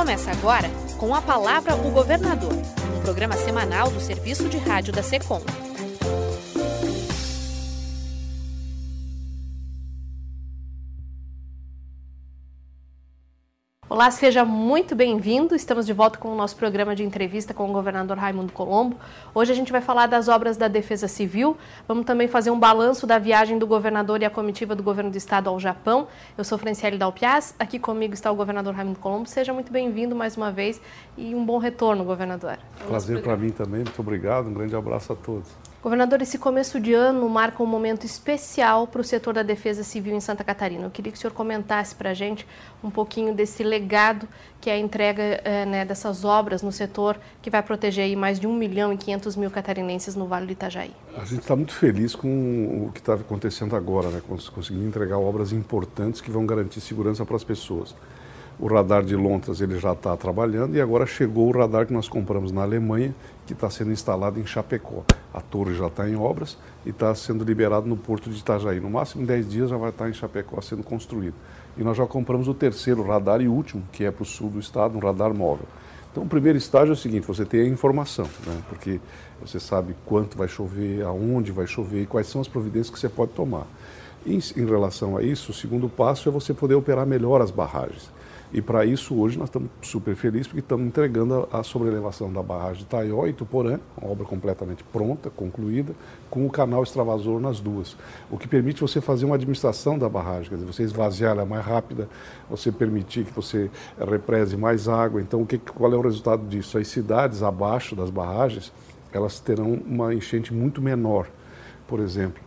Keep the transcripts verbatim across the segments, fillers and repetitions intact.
Começa agora com A Palavra o Governador, um programa semanal do Serviço de Rádio da SECOM. Olá, seja muito bem-vindo. Estamos de volta com o nosso programa de entrevista com o governador Raimundo Colombo. Hoje a gente vai falar das obras da Defesa Civil. Vamos também fazer um balanço da viagem do governador e a comitiva do governo do estado ao Japão. Eu sou Franciele Dalpiaz, aqui comigo está o governador Raimundo Colombo. Seja muito bem-vindo mais uma vez e um bom retorno, governador. Prazer para mim também, muito obrigado. Um grande abraço a todos. Governador, esse começo de ano marca um momento especial para o setor da Defesa Civil em Santa Catarina. Eu queria que o senhor comentasse para a gente um pouquinho desse legado que é a entrega eh, né, dessas obras no setor que vai proteger aí mais de um milhão e quinhentos mil catarinenses no Vale do Itajaí. A gente está muito feliz com o que está acontecendo agora, né? Conseguindo entregar obras importantes que vão garantir segurança para as pessoas. O radar de Lontras ele já está trabalhando e agora chegou o radar que nós compramos na Alemanha, que está sendo instalado em Chapecó. A torre já está em obras e está sendo liberado no porto de Itajaí. No máximo em dez dias já vai estar em Chapecó sendo construído. E nós já compramos o terceiro radar e último, que é para o sul do estado, um radar móvel. Então o primeiro estágio é o seguinte, você tem a informação, né? Porque você sabe quanto vai chover, aonde vai chover e quais são as providências que você pode tomar. Em, em relação a isso, o segundo passo é você poder operar melhor as barragens. E para isso, hoje, nós estamos super felizes porque estamos entregando a, a sobrelevação da barragem de Taió e Tuporã, uma obra completamente pronta, concluída, com o canal extravasor nas duas. O que permite você fazer uma administração da barragem, quer dizer, você esvaziar ela mais rápida, você permitir que você represe mais água. Então, o que, qual é o resultado disso? As cidades abaixo das barragens, elas terão uma enchente muito menor. Por exemplo,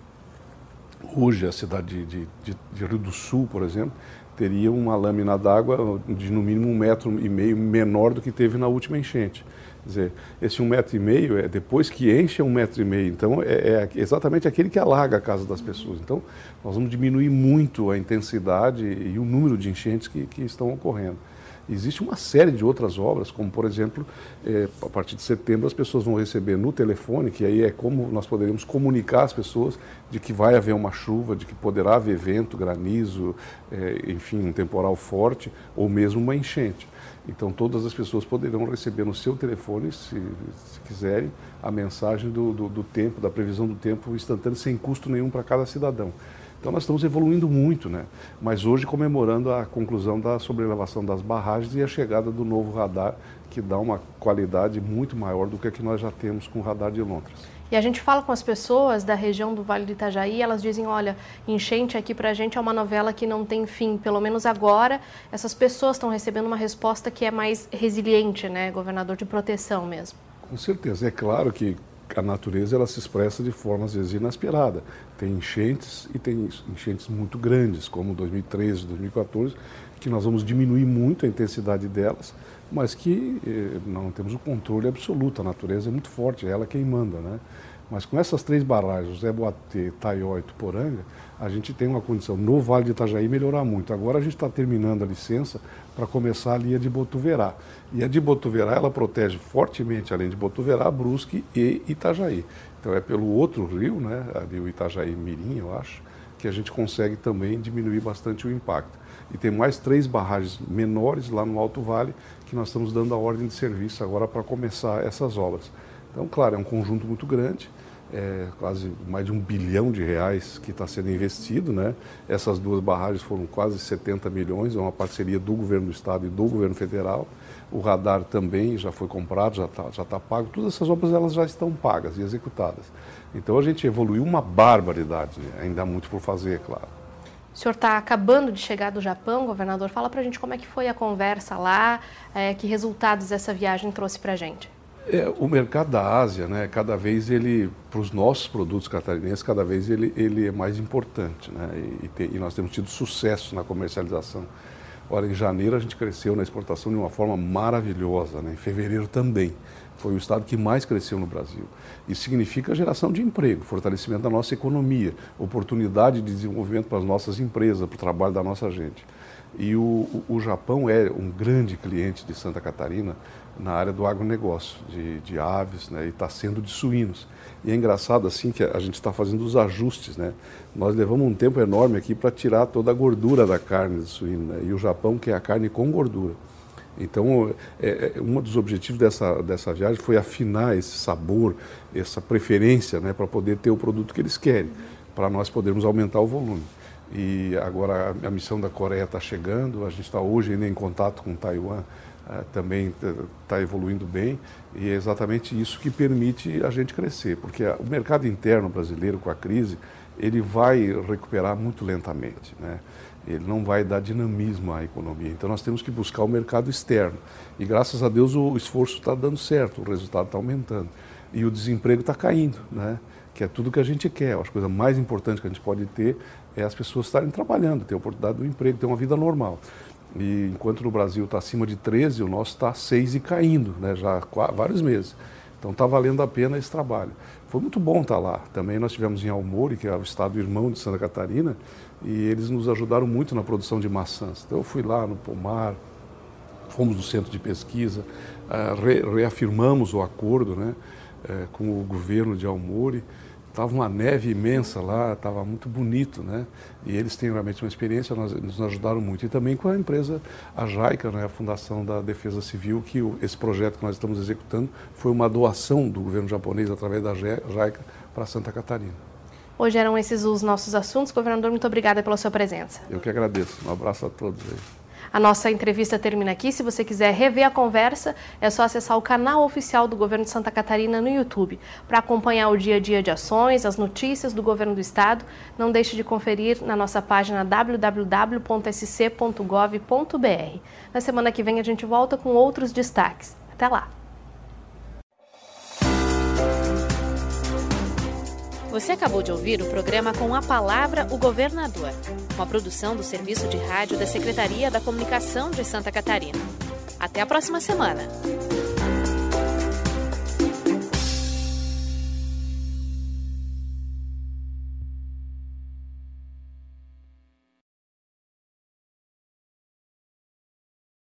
hoje a cidade de, de, de Rio do Sul, por exemplo, teria uma lâmina d'água de no mínimo um metro e meio menor do que teve na última enchente. Quer dizer, esse um metro e meio, é, depois que enche é um metro e meio, então é, é exatamente aquele que alaga a casa das pessoas. Então, nós vamos diminuir muito a intensidade e o número de enchentes que, que estão ocorrendo. Existe uma série de outras obras, como por exemplo, é, a partir de setembro as pessoas vão receber no telefone, que aí é como nós poderíamos comunicar às pessoas de que vai haver uma chuva, de que poderá haver vento, granizo, é, enfim, um temporal forte ou mesmo uma enchente. Então todas as pessoas poderão receber no seu telefone, se, se quiserem, a mensagem do, do, do tempo, da previsão do tempo instantâneo, sem custo nenhum para cada cidadão. Então nós estamos evoluindo muito, né? Mas hoje comemorando a conclusão da sobrelevação das barragens e a chegada do novo radar, que dá uma qualidade muito maior do que a que nós já temos com o radar de Lontras. E a gente fala com as pessoas da região do Vale do Itajaí, elas dizem, olha, enchente aqui pra gente é uma novela que não tem fim, pelo menos agora essas pessoas estão recebendo uma resposta que é mais resiliente, né, governador, de proteção mesmo. Com certeza, é claro que a natureza ela se expressa de forma às vezes inesperada. Tem enchentes e tem enchentes muito grandes, como dois mil e treze, dois mil e quatorze, que nós vamos diminuir muito a intensidade delas, mas que eh, não temos o controle absoluto. A natureza é muito forte, é ela quem manda, né? Mas com essas três barragens, José Boatê, Taió e Tuporanga, a gente tem uma condição no Vale do Itajaí melhorar muito. Agora a gente está terminando a licença para começar ali a de Botuverá. E a de Botuverá, ela protege fortemente, além de Botuverá, Brusque e Itajaí. Então é pelo outro rio, né, ali o Itajaí-Mirim, eu acho, que a gente consegue também diminuir bastante o impacto. E tem mais três barragens menores lá no Alto Vale, que nós estamos dando a ordem de serviço agora para começar essas obras. Então, claro, é um conjunto muito grande, é quase mais de um bilhão de reais que está sendo investido, né? Essas duas barragens foram quase setenta milhões, é uma parceria do governo do estado e do governo federal. O radar também já foi comprado, já está já tá pago. Todas essas obras elas já estão pagas e executadas. Então a gente evoluiu uma barbaridade, né? Ainda há muito por fazer, é claro. O senhor está acabando de chegar do Japão, governador. Fala para a gente como é que foi a conversa lá, é, que resultados essa viagem trouxe para a gente. É, o mercado da Ásia, né, cada vez ele, para os nossos produtos catarinenses, cada vez ele, ele é mais importante, né, e, e, tem, e nós temos tido sucesso na comercialização. Ora, em janeiro a gente cresceu na exportação de uma forma maravilhosa, né, em fevereiro também. Foi o estado que mais cresceu no Brasil. Isso significa geração de emprego, fortalecimento da nossa economia, oportunidade de desenvolvimento para as nossas empresas, para o trabalho da nossa gente. E o, o, o Japão é um grande cliente de Santa Catarina na área do agronegócio, de, de aves, né, e está sendo de suínos. E é engraçado assim que a gente está fazendo os ajustes, né? Nós levamos um tempo enorme aqui para tirar toda a gordura da carne de suíno, né? E o Japão quer a carne com gordura. Então, é, é, um dos objetivos dessa, dessa viagem foi afinar esse sabor, essa preferência, né, para poder ter o produto que eles querem, para nós podermos aumentar o volume. E agora a, a missão da Coreia está chegando, a gente está hoje ainda em contato com Taiwan, uh, também está evoluindo bem, e é exatamente isso que permite a gente crescer, porque a, o mercado interno brasileiro, com a crise, ele vai recuperar muito lentamente, né? Ele não vai dar dinamismo à economia. Então nós temos que buscar o mercado externo. E graças a Deus o esforço está dando certo, o resultado está aumentando. E o desemprego está caindo, né? Que é tudo que a gente quer. A coisa mais importante que a gente pode ter é as pessoas estarem trabalhando, ter a oportunidade do emprego, ter uma vida normal. E enquanto no Brasil está acima de treze, o nosso está seis e caindo, né? Já há vários meses. Então está valendo a pena esse trabalho. Foi muito bom estar lá. Também nós estivemos em Aomori, que é o estado irmão de Santa Catarina, e eles nos ajudaram muito na produção de maçãs. Então eu fui lá no pomar, fomos no centro de pesquisa, uh, re, reafirmamos o acordo, né, uh, com o governo de Aomori. Estava uma neve imensa lá, estava muito bonito, né? E eles têm realmente uma experiência, nós, nos ajudaram muito. E também com a empresa, a JICA, né, a Fundação da Defesa Civil, que o, esse projeto que nós estamos executando foi uma doação do governo japonês através da JICA para Santa Catarina. Hoje eram esses os nossos assuntos. Governador, muito obrigada pela sua presença. Eu que agradeço. Um abraço a todos aí. A nossa entrevista termina aqui. Se você quiser rever a conversa, é só acessar o canal oficial do Governo de Santa Catarina no YouTube. Para acompanhar o dia a dia de ações, as notícias do Governo do Estado, não deixe de conferir na nossa página w w w ponto s c ponto gov ponto b r. Na semana que vem a gente volta com outros destaques. Até lá! Você acabou de ouvir o programa Com a Palavra, o Governador, uma produção do Serviço de Rádio da Secretaria da Comunicação de Santa Catarina. Até a próxima semana!